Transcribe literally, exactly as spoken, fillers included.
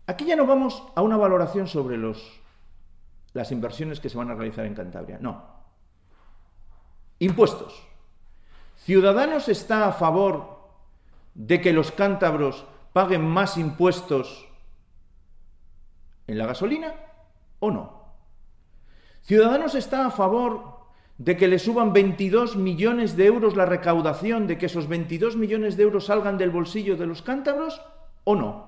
Aquí ya no vamos a una valoración sobre los, las inversiones que se van a realizar en Cantabria, no. Impuestos. ¿Ciudadanos está a favor de que los cántabros paguen más impuestos en la gasolina o no? ¿Ciudadanos está a favor de que le suban veintidós millones de euros la recaudación, de que esos veintidós millones de euros salgan del bolsillo de los cántabros o no?